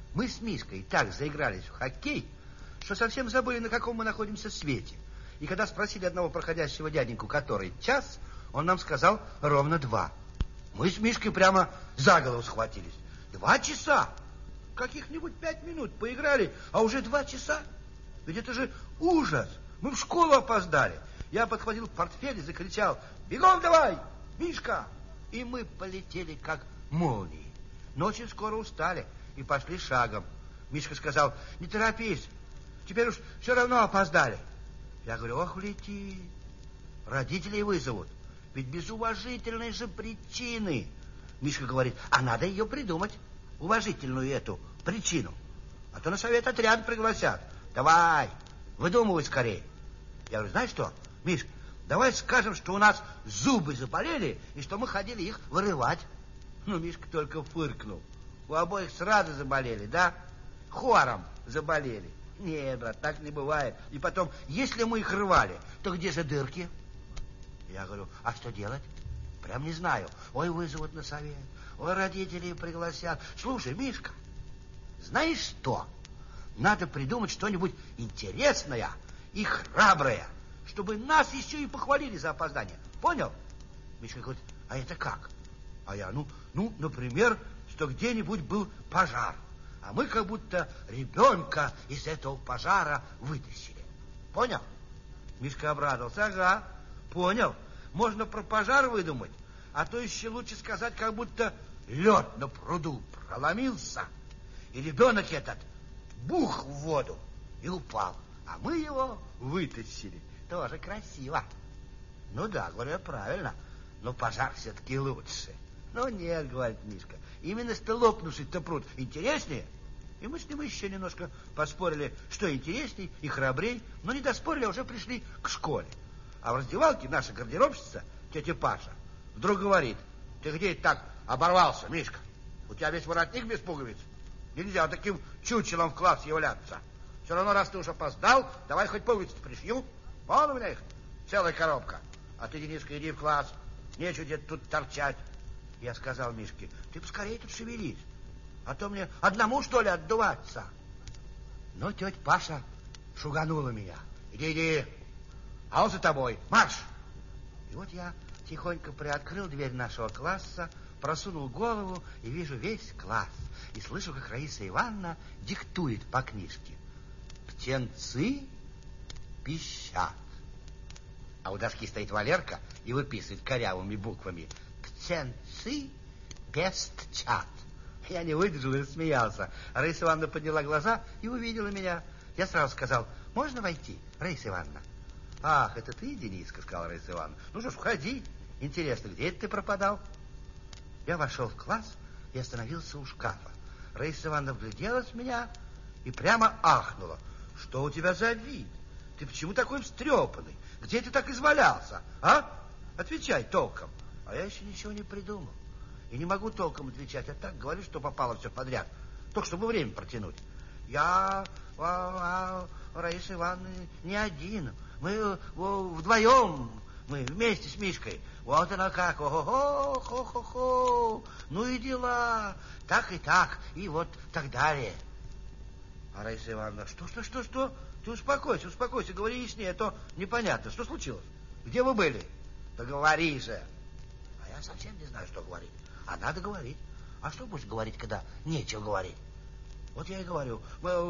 Мы с Мишкой так заигрались в хоккей, что совсем забыли, на каком мы находимся свете. И когда спросили одного проходящего дяденьку, который час, он нам сказал ровно 2. Мы с Мишкой прямо за голову схватились. 2 часа! Каких-нибудь 5 минут поиграли, а уже 2 часа? Ведь это же ужас! Мы в школу опоздали. Я подхватил портфель и закричал: «Бегом давай, Мишка!» И мы полетели как молнии. Но очень скоро устали и пошли шагом. Мишка сказал: «Не торопись, теперь уж все равно опоздали». Я говорю: «Ох, лети, родителей вызовут, ведь без уважительной же причины». Мишка говорит: «А надо ее придумать, уважительную эту причину, а то на совет отряд пригласят. Давай, выдумывай скорее». Я говорю: «Знаешь что, Миш, давай скажем, что у нас зубы заболели и что мы ходили их вырывать». Ну, Мишка только фыркнул. У обоих сразу заболели, да? Хором заболели. Нет, брат, так не бывает. И потом, если мы их рвали, то где же дырки? Я говорю: «А что делать? Прям не знаю. Ой, вызовут на совет, ой, родителей пригласят. Слушай, Мишка, знаешь что? Надо придумать что-нибудь интересное и храброе, чтобы нас еще и похвалили за опоздание. Понял?» Мишка говорит: «А это как?» А я: ну, например, что где-нибудь был пожар, а мы как будто ребенка из этого пожара вытащили. Понял?» Мишка обрадовался: «Ага, понял. Можно про пожар выдумать, а то еще лучше сказать, как будто лед на пруду проломился, и ребенок этот бух в воду и упал, а мы его вытащили. Тоже красиво». Ну да, говорю я, правильно, но пожар все-таки лучше. Ну нет, говорит Мишка, именно что лопнувший-то пруд интереснее. И мы с ним еще немножко поспорили, что интересней и храбрей, но не доспорили, а уже пришли к школе. А в раздевалке наша гардеробщица, тетя Паша, вдруг говорит: «Ты где это так оборвался, Мишка? У тебя весь воротник без пуговиц. Нельзя вот таким чучелом в класс являться. Все равно, раз ты уж опоздал, давай хоть пуговицы пришью. Вон у меня их целая коробка. А ты, Дениска, иди в класс. Нечего где-то тут торчать». Я сказал Мишке: «Ты поскорее тут шевелись, а то мне одному, что ли, отдуваться». Но тетя Паша шуганула меня: «Иди, а он за тобой, марш!» И вот я тихонько приоткрыл дверь нашего класса, просунул голову и вижу весь класс, и слышу, как Раиса Ивановна диктует по книжке: «Птенцы пищат». А у доски стоит Валерка и выписывает корявыми буквами: «Птенцы пестчат». Я не выдержал и рассмеялся. Раиса Ивановна подняла глаза и увидела меня. Я сразу сказал: «Можно войти, Раиса Ивановна?» «Ах, это ты, Дениска?» — сказала Раиса Ивановна. «Ну что ж, входи. Интересно, где это ты пропадал?» Я вошел в класс и остановился у шкафа. Раиса Ивановна вгляделась в меня и прямо ахнула: «Что у тебя за вид? Ты почему такой встрепанный? Где ты так извалялся, а? Отвечай толком». А я еще ничего не придумал. И не могу толком отвечать, а так говорю, что попало все подряд. Только чтобы время протянуть. Я, Раиса Ивановна, не один. Мы вдвоем, мы вместе с Мишкой. Вот она как, ого-го, хо-хо-хо. Ну и дела, так, и вот так далее. А Раиса Ивановна: что? Ты успокойся, говори яснее, а то непонятно. Что случилось? Где вы были? Да говори же. А я совсем не знаю, что говорить. А надо говорить. А что будешь говорить, когда нечего говорить? Вот я и говорю: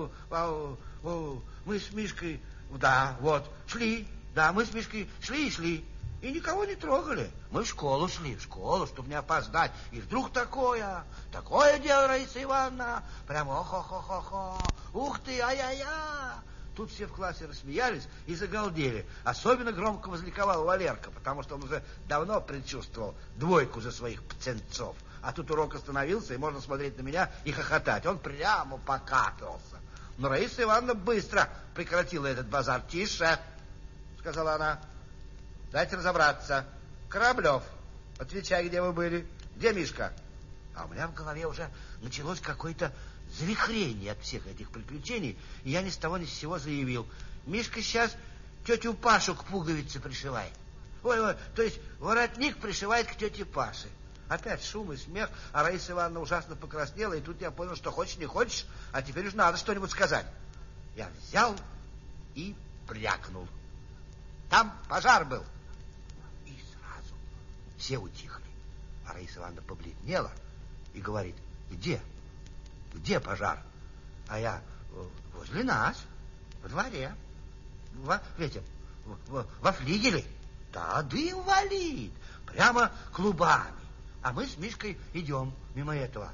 мы с Мишкой, да, вот, шли. Да, мы с Мишкой шли. И никого не трогали. Мы в школу шли, чтобы не опоздать. И вдруг такое дело, Раиса Ивановна. Прямо хо-хо-хо-хо. Ух ты, ай-яй-яй. Тут все в классе рассмеялись и загалдели. Особенно громко возликовал Валерка, потому что он уже давно предчувствовал 2 за своих птенцов. А тут урок остановился, и можно смотреть на меня и хохотать. Он прямо покатывался. Но Раиса Ивановна быстро прекратила этот базар. «Тише!» — сказала она. «Дайте разобраться. Кораблев, отвечай, где вы были? Где Мишка?» А у меня в голове уже началось какое-то завихрение от всех этих приключений, и я ни с того ни с сего заявил: «Мишка сейчас тетю Пашу к пуговице пришивает». Ой, то есть воротник пришивает к тете Паше. Опять шум и смех, а Раиса Ивановна ужасно покраснела, и тут я понял, что хочешь не хочешь, а теперь уж надо что-нибудь сказать. Я взял и брякнул. Там пожар был. И сразу все утихли. А Раиса Ивановна побледнела и говорит: где? Где пожар? А я: возле нас, во дворе, во флигеле. Да, дым валит, прямо клубами. А мы с Мишкой идем мимо этого,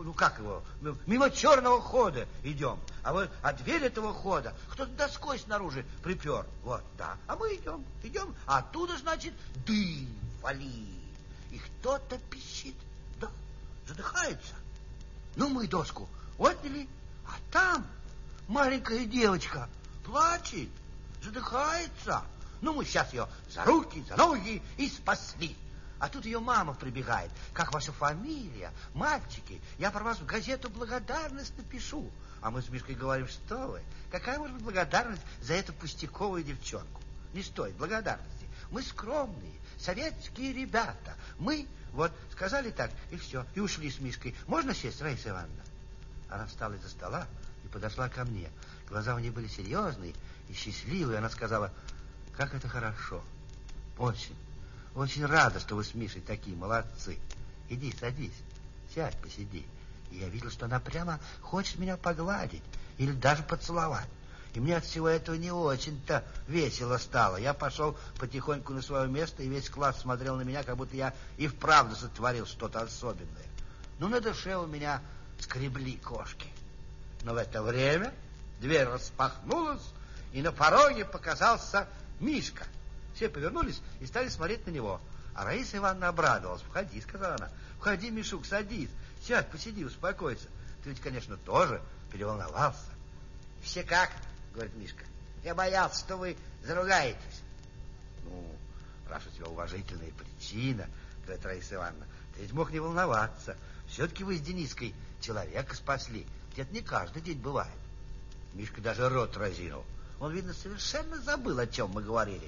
мимо черного хода идем. А дверь этого хода кто-то доской снаружи припер. Вот, да. А мы идем, а оттуда, значит, дым валит. И кто-то пищит, да, задыхается. Ну, мы доску отняли, а там маленькая девочка плачет, задыхается. Ну, мы сейчас ее за руки, за ноги и спасли. А тут ее мама прибегает. Как ваша фамилия? Мальчики, я про вас в газету благодарность напишу. А мы с Мишкой говорим: что вы? Какая может быть благодарность за эту пустяковую девчонку? Не стоит благодарности. Мы скромные, советские ребята. Мы, вот, сказали так, и все, и ушли с Мишкой. Можно сесть, Раиса Ивановна? Она встала из-за стола и подошла ко мне. Глаза у нее были серьезные и счастливые. Она сказала: как это хорошо. Очень, очень рада, что вы с Мишей такие молодцы. Иди, садись, сядь, посиди. И я видел, что она прямо хочет меня погладить или даже поцеловать. И мне от всего этого не очень-то весело стало. Я пошел потихоньку на свое место, и весь класс смотрел на меня, как будто я и вправду сотворил что-то особенное. Ну, на душе у меня скребли кошки. Но в это время дверь распахнулась, и на пороге показался Мишка. Все повернулись и стали смотреть на него. А Раиса Ивановна обрадовалась. «Входи», — сказала она. «Входи, Мишук, садись. Сядь, посиди, успокойся. Ты ведь, конечно, тоже переволновался». «Все как?» — говорит Мишка. «Я боялся, что вы заругаетесь». «Ну, раз у тебя уважительная причина, — говорит Раиса Ивановна, — ты ведь мог не волноваться. Все-таки вы с Дениской человека спасли. Это не каждый день бывает». Мишка даже рот разинул. Он, видно, совершенно забыл, о чем мы говорили.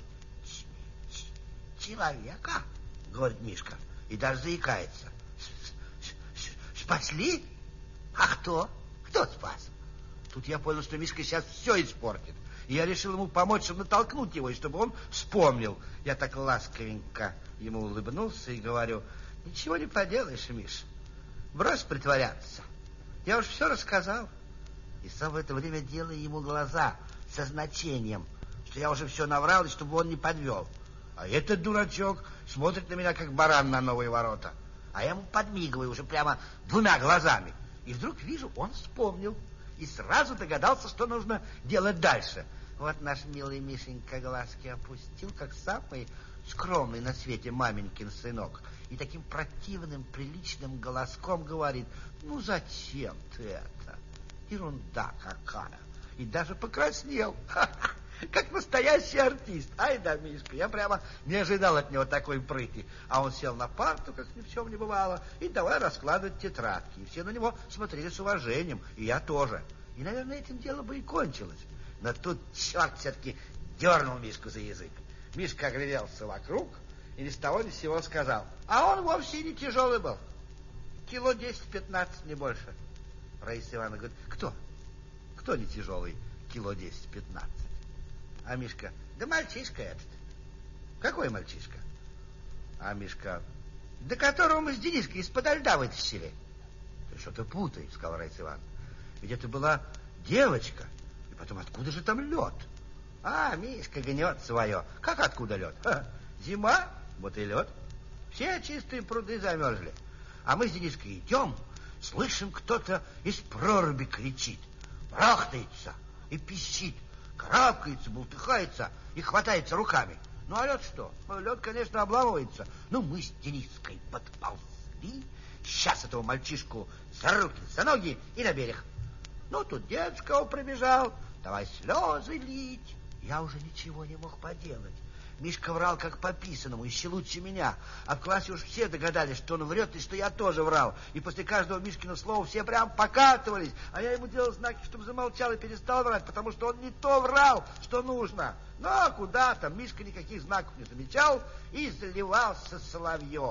«Человека?» — говорит Мишка, и даже заикается. «Спасли? А кто? Кто спас?» Тут я понял, что Мишка сейчас все испортит. И я решил ему помочь, чтобы натолкнуть его, и чтобы он вспомнил. Я так ласковенько ему улыбнулся и говорю: ничего не поделаешь, Миш, брось притворяться. Я уж все рассказал. И сам в это время делаю ему глаза со значением, что я уже все наврал, и чтобы он не подвел. А этот дурачок смотрит на меня, как баран на новые ворота. А я ему подмигиваю уже прямо двумя глазами. И вдруг вижу, он вспомнил. И сразу догадался, что нужно делать дальше. Вот наш милый Мишенька глазки опустил, как самый скромный на свете маменькин сынок. И таким противным, приличным голоском говорит: ну зачем ты это? Ерунда какая. И даже покраснел. Как настоящий артист. Ай да, Мишка, я прямо не ожидал от него такой прыти. А он сел на парту, как ни в чем не бывало, и давай раскладывать тетрадки. И все на него смотрели с уважением, и я тоже. И, наверное, этим дело бы и кончилось. Но тут черт все-таки дернул Мишку за язык. Мишка огляделся вокруг и ни с того ни с сего сказал: а он вовсе не тяжелый был. Кило 10-15, не больше. Раиса Ивановна говорит: кто? Кто не тяжелый? Кило 10-15. А Мишка: да мальчишка этот. Какой мальчишка? А Мишка: до которого мы с Дениской из-под льда вытащили. Ты что-то путаешь, сказала Раиса Ивановна. Ведь это была девочка. И потом, откуда же там лед? А, Мишка гнет свое. Как откуда лед? Зима, вот и лед. Все чистые пруды замерзли. А мы с Дениской идем, слышим, кто-то из проруби кричит, барахтается и пищит, карабкается, бултыхается и хватается руками. Ну, а лед что? Ну, лед, конечно, обламывается. Ну, мы с Дениской подползли. Сейчас этого мальчишку за руки, за ноги и на берег. Ну, тут дедушка пробежал. Давай слезы лить. Я уже ничего не мог поделать. Мишка врал как по писанному, еще лучше меня. А в классе уж все догадались, что он врет, и что я тоже врал. И после каждого Мишкина слова все прям покатывались. А я ему делал знаки, чтобы замолчал и перестал врать, потому что он не то врал, что нужно. Но куда там, Мишка никаких знаков не замечал и заливался соловьем.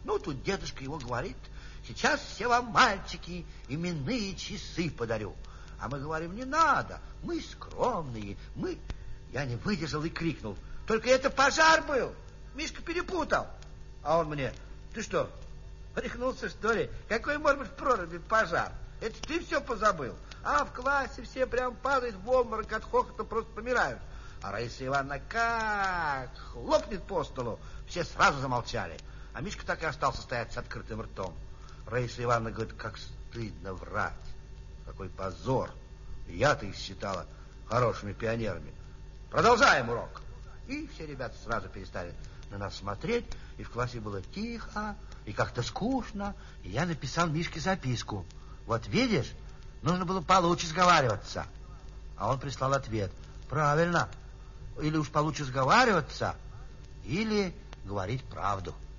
Ну, тут дедушка его говорит: сейчас все вам, мальчики, именные часы подарю. А мы говорим: не надо, мы скромные, мы... Я не выдержал и крикнул: только это пожар был, Мишка перепутал. А он мне: ты что, рехнулся, что ли? Какой может быть в проруби пожар? Это ты все позабыл. А в классе все прям падают в обморок от хохота, просто помирают. А Раиса Ивановна как хлопнет по столу, все сразу замолчали. А Мишка так и остался стоять с открытым ртом. Раиса Ивановна говорит: как стыдно врать, какой позор. И я-то их считала хорошими пионерами. Продолжаем урок. И все ребята сразу перестали на нас смотреть, и в классе было тихо, и как-то скучно. И я написал Мишке записку: вот видишь, нужно было получше сговариваться. А он прислал ответ: правильно, или уж получше сговариваться, или говорить правду.